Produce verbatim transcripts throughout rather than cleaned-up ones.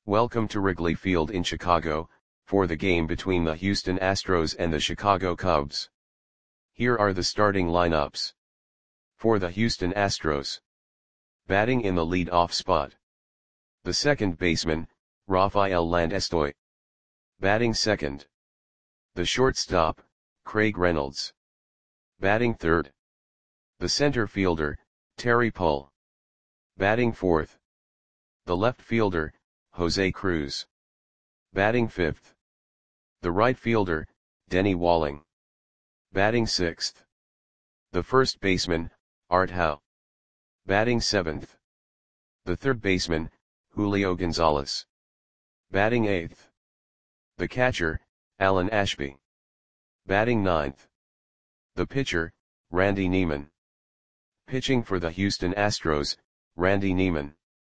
Welcome to Wrigley Field in Chicago, for the game between the Houston Astros and the Chicago Cubs. Here are the starting lineups. For the Houston Astros. Batting in the lead-off spot. The second baseman, Rafael Landestoy. Batting second. The shortstop, Craig Reynolds. Batting third. The center fielder, Terry Pull. Batting fourth. The left fielder, Jose Cruz. Batting fifth. The right fielder, Denny Walling. Batting sixth. The first baseman, Art Howe. Batting seventh. The third baseman, Julio Gonzalez. Batting eighth. The catcher, Alan Ashby. Batting ninth. The pitcher, Randy Neiman. Pitching for the Houston Astros, Randy Neiman.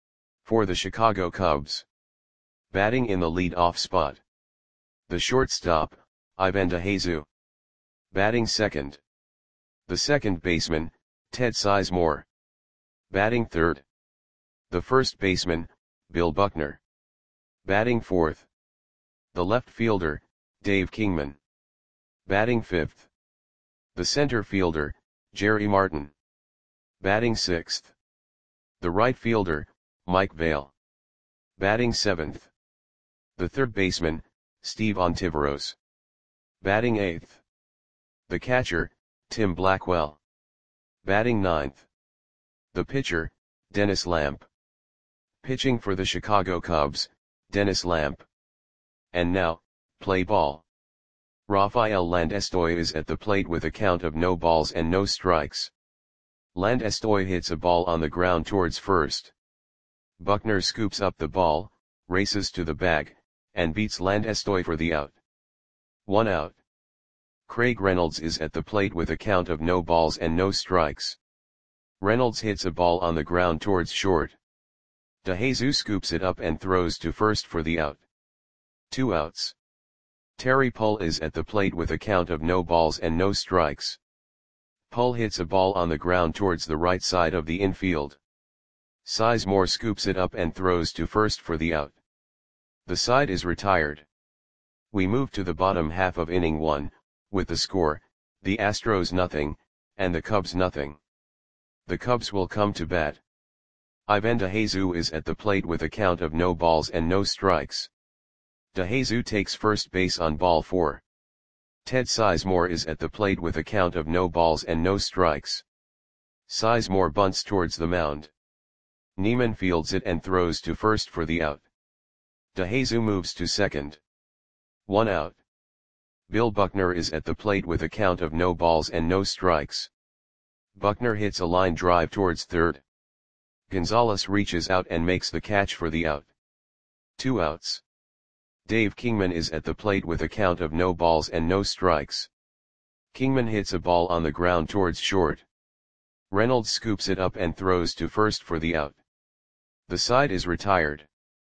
For the Chicago Cubs. Batting in the lead-off spot. The shortstop, Ivan DeJesus. Batting second. The second baseman, Ted Sizemore. Batting third. The first baseman, Bill Buckner. Batting fourth. The left fielder, Dave Kingman. Batting fifth. The center fielder, Jerry Martin. Batting sixth. The right fielder, Mike Vail. Batting seventh. The third baseman, Steve Ontiveros. Batting eighth. The catcher, Tim Blackwell. Batting ninth. The pitcher, Dennis Lamp. Pitching for the Chicago Cubs, Dennis Lamp. And now, play ball. Rafael Landestoy is at the plate with a count of no balls and no strikes. Landestoy hits a ball on the ground towards first. Buckner scoops up the ball, races to the bag, and beats Landestoy for the out. One out. Craig Reynolds is at the plate with a count of no balls and no strikes. Reynolds hits a ball on the ground towards short. DeJesus scoops it up and throws to first for the out. Two outs. Terry Pull is at the plate with a count of no balls and no strikes. Pull hits a ball on the ground towards the right side of the infield. Sizemore scoops it up and throws to first for the out. The side is retired. We move to the bottom half of inning one, with the score, the Astros nothing, and the Cubs nothing. The Cubs will come to bat. Ivan DeJesus is at the plate with a count of no balls and no strikes. DeJesus takes first base on ball four. Ted Sizemore is at the plate with a count of no balls and no strikes. Sizemore bunts towards the mound. Neiman fields it and throws to first for the out. DeJesus moves to second. One out. Bill Buckner is at the plate with a count of no balls and no strikes. Buckner hits a line drive towards third. Gonzalez reaches out and makes the catch for the out. Two outs. Dave Kingman is at the plate with a count of no balls and no strikes. Kingman hits a ball on the ground towards short. Reynolds scoops it up and throws to first for the out. The side is retired.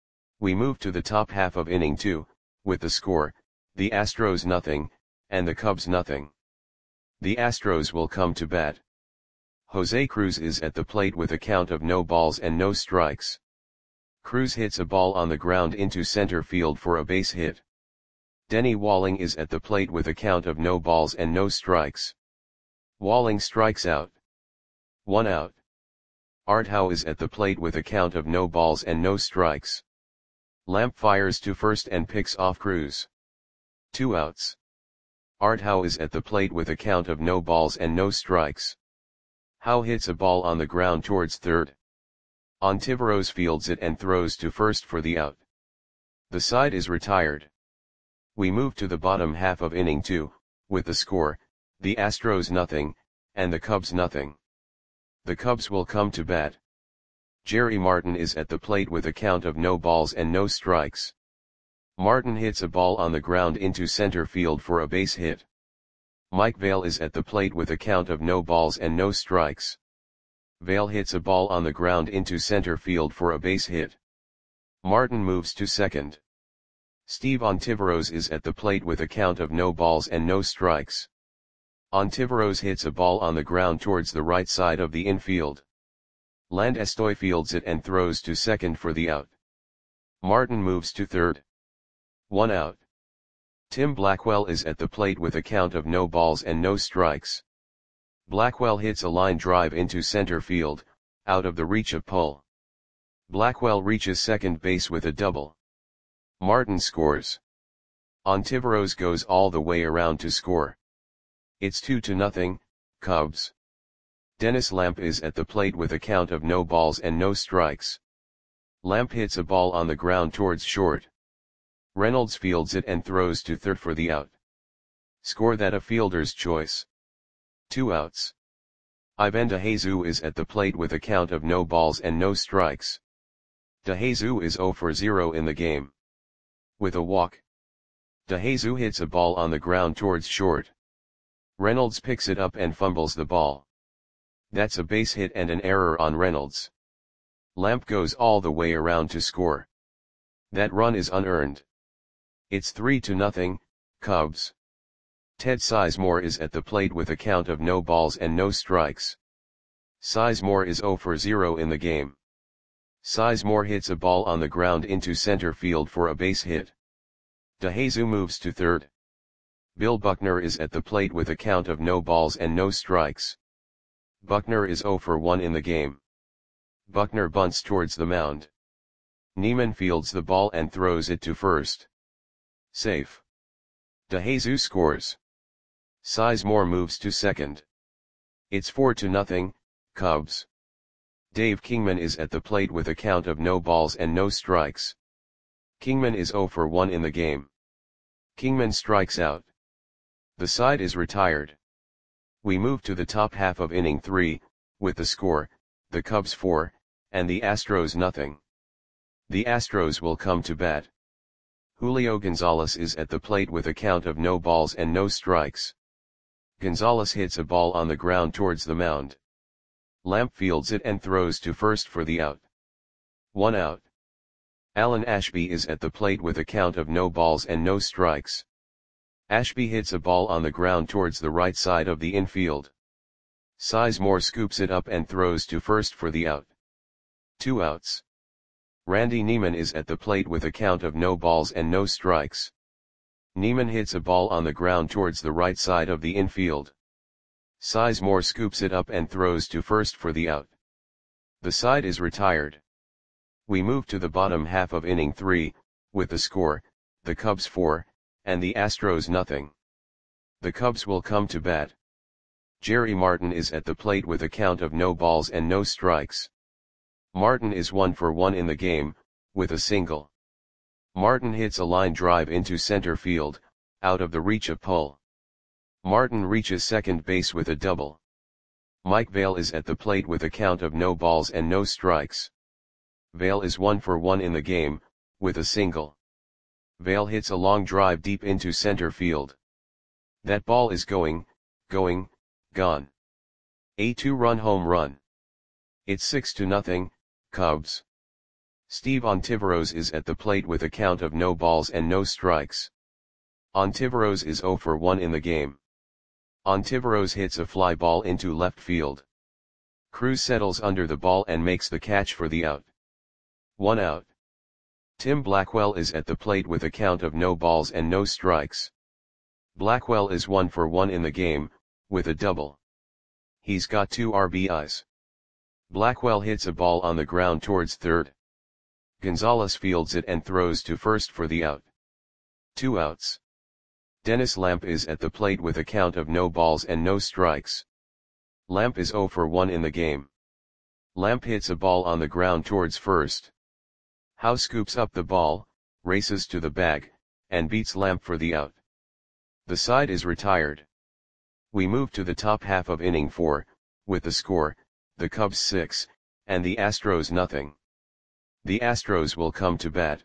We move to the top half of inning two, with the score, the Astros nothing, and the Cubs nothing. The Astros will come to bat. Jose Cruz is at the plate with a count of no balls and no strikes. Cruz hits a ball on the ground into center field for a base hit. Denny Walling is at the plate with a count of no balls and no strikes. Walling strikes out. One out. Art Howe is at the plate with a count of no balls and no strikes. Lamp fires to first and picks off Cruz. Two outs. Art Howe is at the plate with a count of no balls and no strikes. Howe hits a ball on the ground towards third. Ontiveros fields it and throws to first for the out. The side is retired. We move to the bottom half of inning two, with the score, the Astros nothing, and the Cubs nothing. The Cubs will come to bat. Jerry Martin is at the plate with a count of no balls and no strikes. Martin hits a ball on the ground into center field for a base hit. Mike Vail is at the plate with a count of no balls and no strikes. Vail hits a ball on the ground into center field for a base hit. Martin moves to second. Steve Ontiveros is at the plate with a count of no balls and no strikes. Ontiveros hits a ball on the ground towards the right side of the infield. Landestoy fields it and throws to second for the out. Martin moves to third. One out. Tim Blackwell is at the plate with a count of no balls and no strikes. Blackwell hits a line drive into center field, out of the reach of Pull. Blackwell reaches second base with a double. Martin scores. Ontiveros goes all the way around to score. It's two to nothing, Cubs. Dennis Lamp is at the plate with a count of no balls and no strikes. Lamp hits a ball on the ground towards short. Reynolds fields it and throws to third for the out. Score that a fielder's choice. Two outs. Ivan DeJesus is at the plate with a count of no balls and no strikes. DeJesus is zero for zero in the game. With a walk. DeJesus hits a ball on the ground towards short. Reynolds picks it up and fumbles the ball. That's a base hit and an error on Reynolds. Lamp goes all the way around to score. That run is unearned. It's three to nothing, Cubs. Ted Sizemore is at the plate with a count of no balls and no strikes. Sizemore is zero for zero in the game. Sizemore hits a ball on the ground into center field for a base hit. DeJesus moves to third. Bill Buckner is at the plate with a count of no balls and no strikes. Buckner is zero for one in the game. Buckner bunts towards the mound. Neiman fields the ball and throws it to first. Safe. DeJesus scores. Sizemore moves to second. It's four to nothing, Cubs. Dave Kingman is at the plate with a count of no balls and no strikes. Kingman is zero for one in the game. Kingman strikes out. The side is retired. We move to the top half of inning three, with the score, the Cubs four, and the Astros nothing. The Astros will come to bat. Julio Gonzalez is at the plate with a count of no balls and no strikes. Gonzalez hits a ball on the ground towards the mound. Lamp fields it and throws to first for the out. One out. Alan Ashby is at the plate with a count of no balls and no strikes. Ashby hits a ball on the ground towards the right side of the infield. Sizemore scoops it up and throws to first for the out. Two outs. Randy Neiman is at the plate with a count of no balls and no strikes. Neiman hits a ball on the ground towards the right side of the infield. Sizemore scoops it up and throws to first for the out. The side is retired. We move to the bottom half of inning three, with the score, the Cubs four, and the Astros nothing. The Cubs will come to bat. Jerry Martin is at the plate with a count of no balls and no strikes. Martin is one for one in the game, with a single. Martin hits a line drive into center field, out of the reach of Pull. Martin reaches second base with a double. Mike Vail is at the plate with a count of no balls and no strikes. Vail is one for one in the game, with a single. Vail hits a long drive deep into center field. That ball is going, going, gone. A two-run home run. It's six to nothing, Cubs. Steve Ontiveros is at the plate with a count of no balls and no strikes. Ontiveros is zero for one in the game. Ontiveros hits a fly ball into left field. Cruz settles under the ball and makes the catch for the out. One out. Tim Blackwell is at the plate with a count of no balls and no strikes. Blackwell is one for one in the game, with a double. He's got two R B Is. Blackwell hits a ball on the ground towards third. Gonzalez fields it and throws to first for the out. Two outs. Dennis Lamp is at the plate with a count of no balls and no strikes. Lamp is zero for one in the game. Lamp hits a ball on the ground towards first. Howe scoops up the ball, races to the bag, and beats Lamp for the out. The side is retired. We move to the top half of inning four, with the score, the Cubs six, and the Astros nothing. The Astros will come to bat.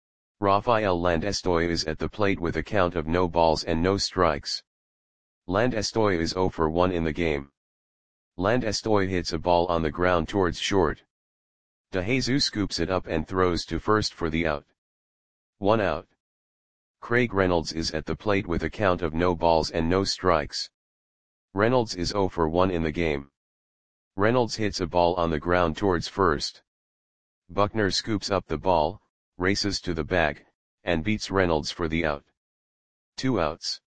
Rafael Landestoy is at the plate with a count of no balls and no strikes. Landestoy is zero for one in the game. Landestoy hits a ball on the ground towards short. DeJesus scoops it up and throws to first for the out. One out. Craig Reynolds is at the plate with a count of no balls and no strikes. Reynolds is zero for one in the game. Reynolds hits a ball on the ground towards first. Buckner scoops up the ball, races to the bag, and beats Reynolds for the out. Two outs.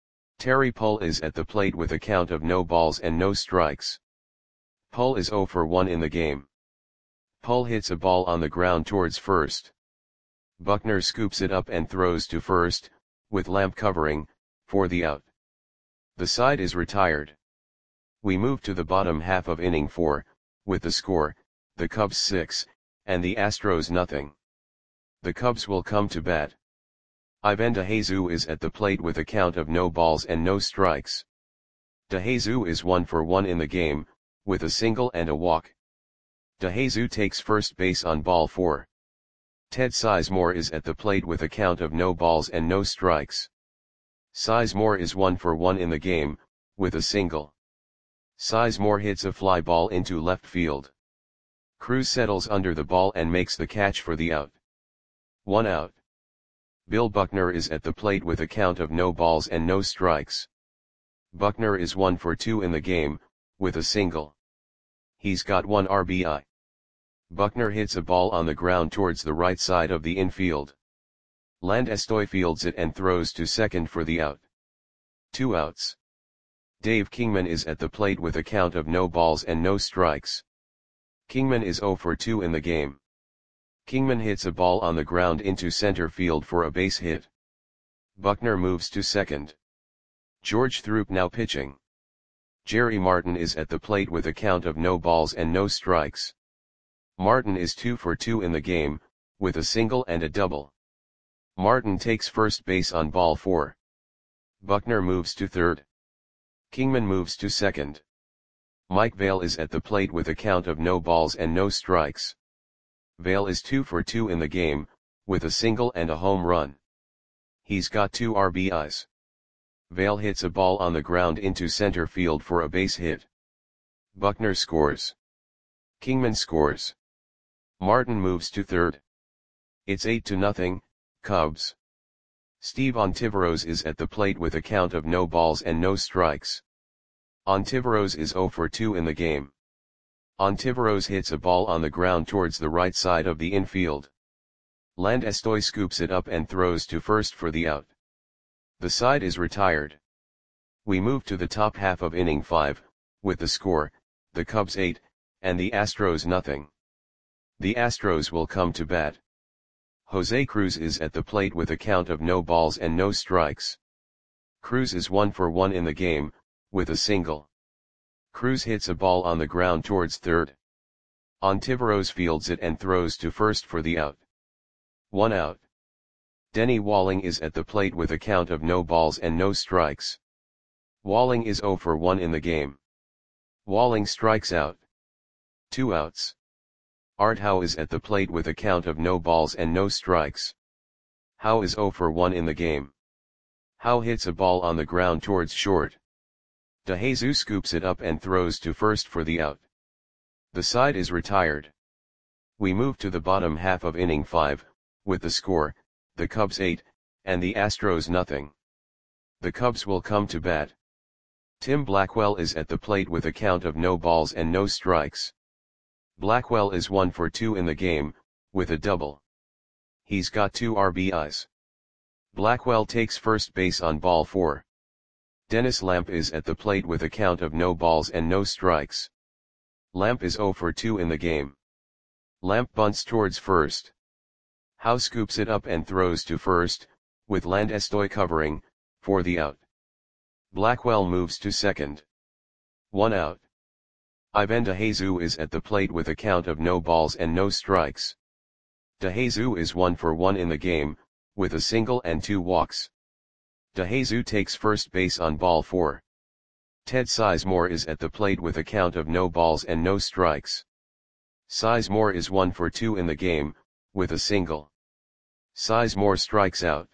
Terry Pull is at the plate with a count of no balls and no strikes. Pull is oh for one in the game. Pull hits a ball on the ground towards first. Buckner scoops it up and throws to first, with Lamp covering, for the out. The side is retired. We move to the bottom half of inning four, with the score, the Cubs six, and the Astros nothing. The Cubs will come to bat. Ivan DeJesus is at the plate with a count of no balls and no strikes. DeJesus is one for one in the game, with a single and a walk. DeJesus takes first base on ball four. Ted Sizemore is at the plate with a count of no balls and no strikes. Sizemore is one for one in the game, with a single. Sizemore hits a fly ball into left field. Cruz settles under the ball and makes the catch for the out. One out. Bill Buckner is at the plate with a count of no balls and no strikes. Buckner is one for two in the game, with a single. He's got one R B I. Buckner hits a ball on the ground towards the right side of the infield. Landestoy fields it and throws to second for the out. Two outs. Dave Kingman is at the plate with a count of no balls and no strikes. Kingman is oh for two in the game. Kingman hits a ball on the ground into center field for a base hit. Buckner moves to second. George Throop now pitching. Jerry Martin is at the plate with a count of no balls and no strikes. Martin is two for two in the game, with a single and a double. Martin takes first base on ball four. Buckner moves to third. Kingman moves to second. Mike Vail is at the plate with a count of no balls and no strikes. Vail is two for two in the game, with a single and a home run. He's got two R B Is. Vail hits a ball on the ground into center field for a base hit. Buckner scores. Kingman scores. Martin moves to third. It's eight to nothing, Cubs. Steve Ontiveros is at the plate with a count of no balls and no strikes. Ontiveros is oh for two in the game. Ontiveros hits a ball on the ground towards the right side of the infield. Landestoy scoops it up and throws to first for the out. The side is retired. We move to the top half of inning five, with the score, the Cubs eight, and the Astros nothing. The Astros will come to bat. Jose Cruz is at the plate with a count of no balls and no strikes. Cruz is one for one in the game, with a single. Cruz hits a ball on the ground towards third. Ontiveros fields it and throws to first for the out. One out. Denny Walling is at the plate with a count of no balls and no strikes. Walling is oh for one in the game. Walling strikes out. Two outs. Art Howe is at the plate with a count of no balls and no strikes. Howe is oh for one in the game. Howe hits a ball on the ground towards short. DeJesus scoops it up and throws to first for the out. The side is retired. We move to the bottom half of inning five, with the score, the Cubs eight, and the Astros nothing. The Cubs will come to bat. Tim Blackwell is at the plate with a count of no balls and no strikes. Blackwell is one for two in the game, with a double. He's got two R B Is. Blackwell takes first base on ball four. Dennis Lamp is at the plate with a count of no balls and no strikes. Lamp is oh for two in the game. Lamp bunts towards first. Howe scoops it up and throws to first, with Landestoy covering, for the out. Blackwell moves to second. One out. Ivan DeJesus is at the plate with a count of no balls and no strikes. DeJesus is one for one in the game, with a single and two walks. DeJesus takes first base on ball four. Ted Sizemore is at the plate with a count of no balls and no strikes. Sizemore is one for two in the game, with a single. Sizemore strikes out.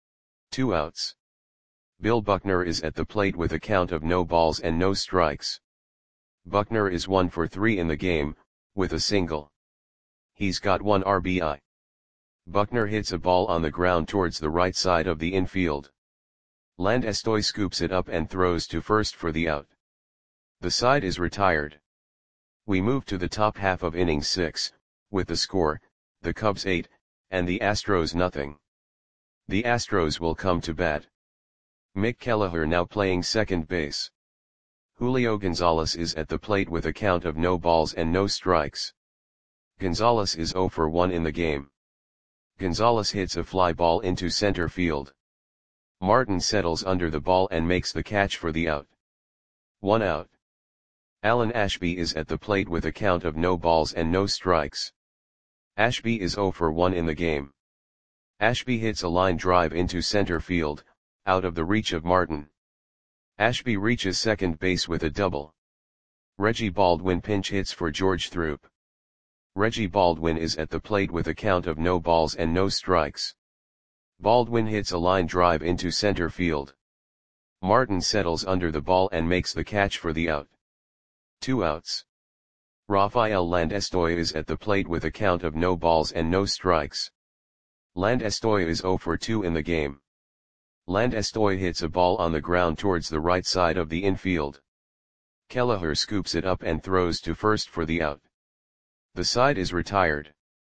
Two outs. Bill Buckner is at the plate with a count of no balls and no strikes. Buckner is one for three in the game, with a single. He's got one R B I. Buckner hits a ball on the ground towards the right side of the infield. Landestoy scoops it up and throws to first for the out. The side is retired. We move to the top half of inning six, with the score, the Cubs eight, and the Astros nothing. The Astros will come to bat. Mick Kelleher now playing second base. Julio Gonzalez is at the plate with a count of no balls and no strikes. Gonzalez is zero for one in the game. Gonzalez hits a fly ball into center field. Martin settles under the ball and makes the catch for the out. One out. Alan Ashby is at the plate with a count of no balls and no strikes. Ashby is zero for one in the game. Ashby hits a line drive into center field, out of the reach of Martin. Ashby reaches second base with a double. Reggie Baldwin pinch hits for George Throop. Reggie Baldwin is at the plate with a count of no balls and no strikes. Baldwin hits a line drive into center field. Martin settles under the ball and makes the catch for the out. Two outs. Rafael Landestoy is at the plate with a count of no balls and no strikes. Landestoy is zero for two in the game. Landestoy hits a ball on the ground towards the right side of the infield. Kelleher scoops it up and throws to first for the out. The side is retired.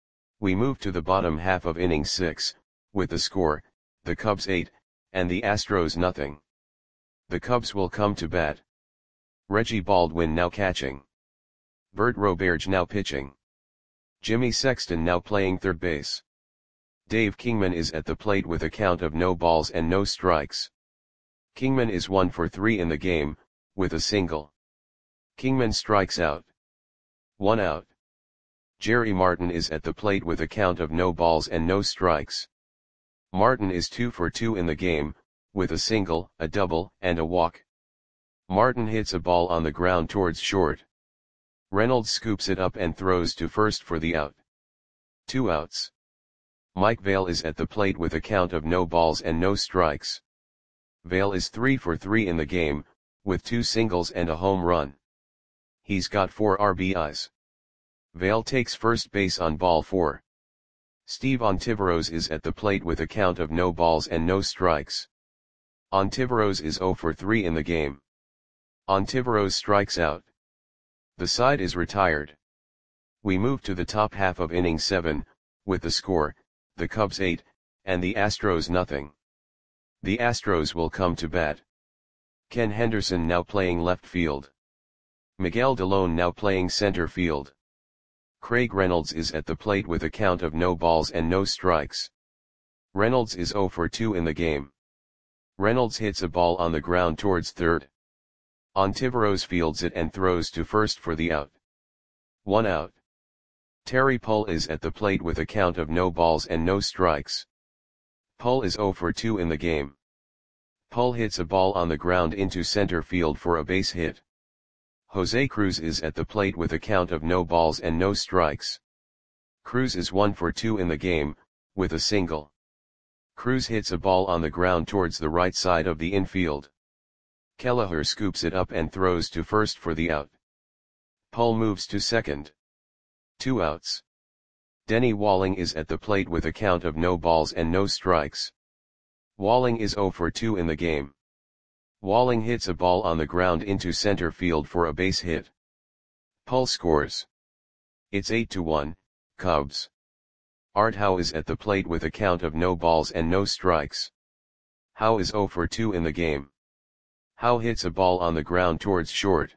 We move to the bottom half of inning six, with the score, the Cubs eight, and the Astros nothing. The Cubs will come to bat. Reggie Baldwin now catching. Bert Roberge now pitching. Jimmy Sexton now playing third base. Dave Kingman is at the plate with a count of no balls and no strikes. Kingman is one for three in the game, with a single. Kingman strikes out. One out. Jerry Martin is at the plate with a count of no balls and no strikes. Martin is two for two in the game, with a single, a double, and a walk. Martin hits a ball on the ground towards short. Reynolds scoops it up and throws to first for the out. Two outs. Mike Vail is at the plate with a count of no balls and no strikes. Vail is three for three in the game, with two singles and a home run. He's got four R B Is. Vail takes first base on ball four. Steve Ontiveros is at the plate with a count of no balls and no strikes. Ontiveros is zero for three in the game. Ontiveros strikes out. The side is retired. We move to the top half of inning seven, with the score, the Cubs eight, and the Astros nothing. The Astros will come to bat. Ken Henderson now playing left field. Miguel Delone now playing center field. Craig Reynolds is at the plate with a count of no balls and no strikes. Reynolds is zero for two in the game. Reynolds hits a ball on the ground towards third. Ontiveros fields it and throws to first for the out. One out. Terry Pull is at the plate with a count of no balls and no strikes. Pull is zero for two in the game. Pull hits a ball on the ground into center field for a base hit. Jose Cruz is at the plate with a count of no balls and no strikes. Cruz is one for two in the game, with a single. Cruz hits a ball on the ground towards the right side of the infield. Kelleher scoops it up and throws to first for the out. Pull moves to second. Two outs. Denny Walling is at the plate with a count of no balls and no strikes. Walling is zero for two in the game. Walling hits a ball on the ground into center field for a base hit. Pull scores. It's eight to one, Cubs. Art Howe is at the plate with a count of no balls and no strikes. Howe is zero for two in the game. Howe hits a ball on the ground towards short.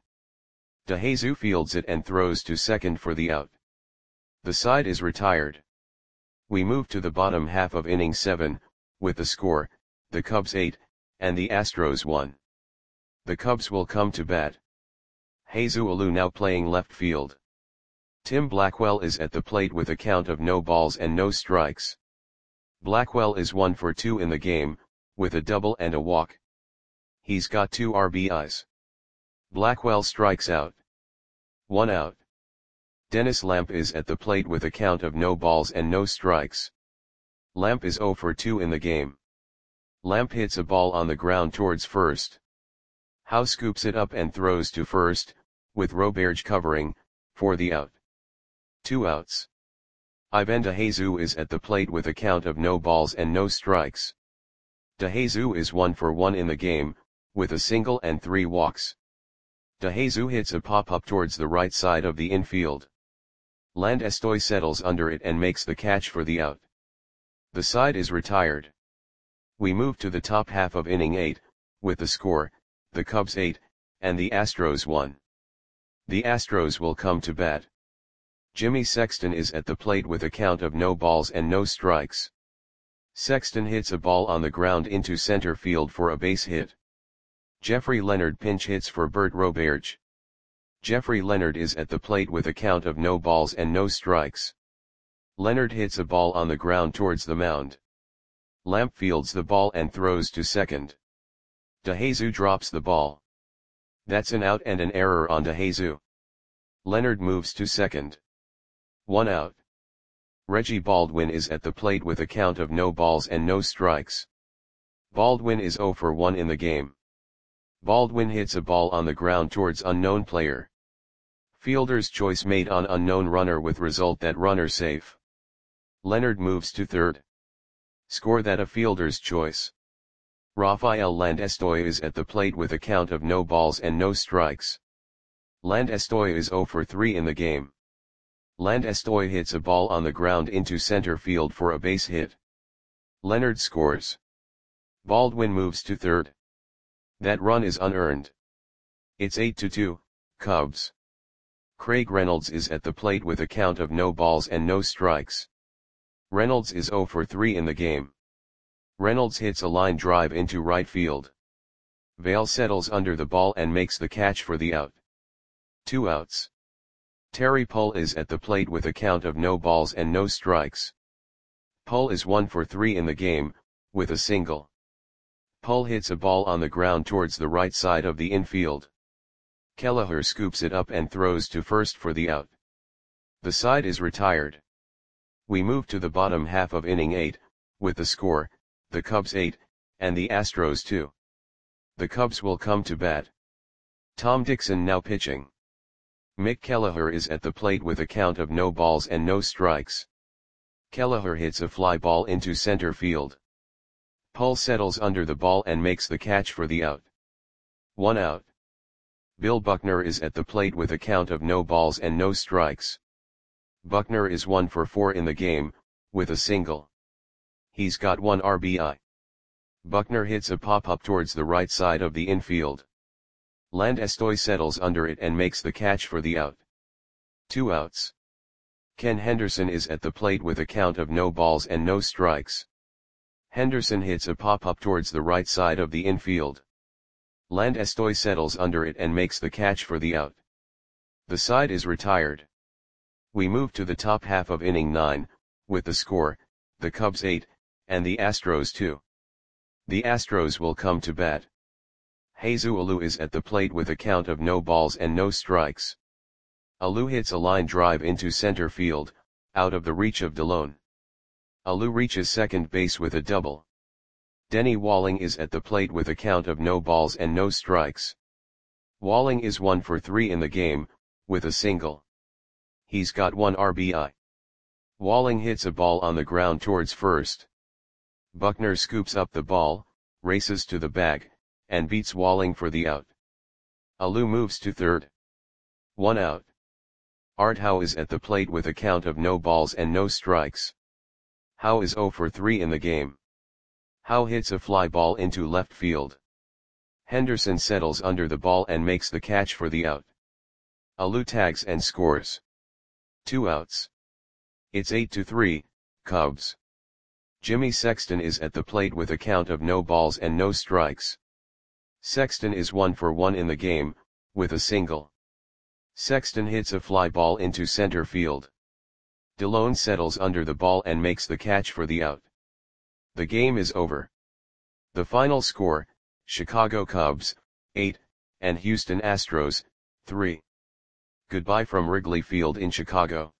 DeJesus fields it and throws to second for the out. The side is retired. We move to the bottom half of inning seven, with the score, the Cubs eight, and the Astros one. The Cubs will come to bat. Jesus Alou now playing left field. Tim Blackwell is at the plate with a count of no balls and no strikes. Blackwell is one for two in the game, with a double and a walk. He's got two R B Is. Blackwell strikes out. One out. Dennis Lamp is at the plate with a count of no balls and no strikes. Lamp is zero for two in the game. Lamp hits a ball on the ground towards first. Howe scoops it up and throws to first, with Roberge covering, for the out. Two outs. Ivan DeJesus is at the plate with a count of no balls and no strikes. DeJesus is one for one in the game, with a single and three walks. DeJesus hits a pop-up towards the right side of the infield. Landestoy settles under it and makes the catch for the out. The side is retired. We move to the top half of inning eight, with the score, the Cubs eight, and the Astros one. The Astros will come to bat. Jimmy Sexton is at the plate with a count of no balls and no strikes. Sexton hits a ball on the ground into center field for a base hit. Jeffrey Leonard pinch hits for Bert Roberge. Jeffrey Leonard is at the plate with a count of no balls and no strikes. Leonard hits a ball on the ground towards the mound. Lamp fields the ball and throws to second. DeJesus drops the ball. That's an out and an error on DeJesus. Leonard moves to second. One out. Reggie Baldwin is at the plate with a count of no balls and no strikes. Baldwin is zero for one in the game. Baldwin hits a ball on the ground towards unknown player. Fielder's choice made on unknown runner with result that runner safe. Leonard moves to third. Score that a fielder's choice. Rafael Landestoy is at the plate with a count of no balls and no strikes. Landestoy is zero for three in the game. Landestoy hits a ball on the ground into center field for a base hit. Leonard scores. Baldwin moves to third. That run is unearned. It's eight to two, Cubs. Craig Reynolds is at the plate with a count of no balls and no strikes. Reynolds is zero for three in the game. Reynolds hits a line drive into right field. Vail settles under the ball and makes the catch for the out. Two outs. Terry Pull is at the plate with a count of no balls and no strikes. Pull is one for three in the game, with a single. Pull hits a ball on the ground towards the right side of the infield. Kelleher scoops it up and throws to first for the out. The side is retired. We move to the bottom half of inning eight, with the score, the Cubs eight, and the Astros two. The Cubs will come to bat. Tom Dixon now pitching. Mick Kelleher is at the plate with a count of no balls and no strikes. Kelleher hits a fly ball into center field. Pull settles under the ball and makes the catch for the out. One out. Bill Buckner is at the plate with a count of no balls and no strikes. Buckner is one for four in the game, with a single. He's got one R B I. Buckner hits a pop-up towards the right side of the infield. Landestoy settles under it and makes the catch for the out. Two outs. Ken Henderson is at the plate with a count of no balls and no strikes. Henderson hits a pop-up towards the right side of the infield. Landestoy settles under it and makes the catch for the out. The side is retired. We move to the top half of inning nine, with the score, the Cubs eight, and the Astros two. The Astros will come to bat. Jesus Alou is at the plate with a count of no balls and no strikes. Alou hits a line drive into center field, out of the reach of DeLone. Alou reaches second base with a double. Denny Walling is at the plate with a count of no balls and no strikes. Walling is one for three in the game, with a single. He's got one R B I. Walling hits a ball on the ground towards first. Buckner scoops up the ball, races to the bag, and beats Walling for the out. Alou moves to third. One out. Art Howe is at the plate with a count of no balls and no strikes. Howe is zero for three in the game. Howe hits a fly ball into left field. Henderson settles under the ball and makes the catch for the out. Alou tags and scores. Two outs. It's eight to three, Cubs. Jimmy Sexton is at the plate with a count of no balls and no strikes. Sexton is one for one in the game, with a single. Sexton hits a fly ball into center field. DeLone settles under the ball and makes the catch for the out. The game is over. The final score, Chicago Cubs, eight, and Houston Astros, three. Goodbye from Wrigley Field in Chicago.